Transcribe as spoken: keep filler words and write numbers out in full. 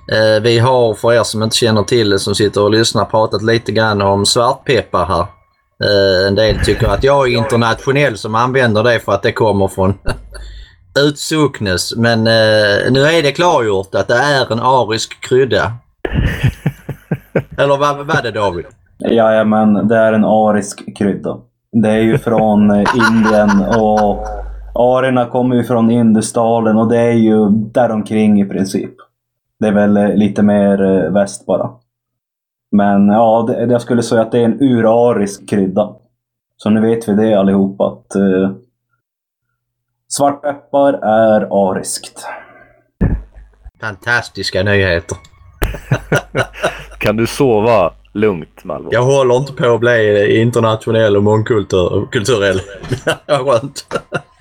Eh, vi har, för er som inte känner till det som sitter och lyssnar, pratat lite grann om svartpeppar här. Eh, en del tycker att jag är internationell som använder det för att det kommer från Utsocknes. Men eh, nu är det klargjort att det är en arisk krydda. Eller vad var det, David? Ja, men det är en arisk krydda. Det är ju från Indien och arierna kommer ju från Indusdalen och det är ju däromkring i princip. Det är väl lite mer väst bara. Men ja, det, jag skulle säga att det är en urarisk krydda. Så nu vet vi det allihopa att eh, svartpeppar är ariskt. Fantastiska nyheter. Kan du sova lugnt, Malvo? Jag håller inte på att bli internationell och mångkulturell. Skönt.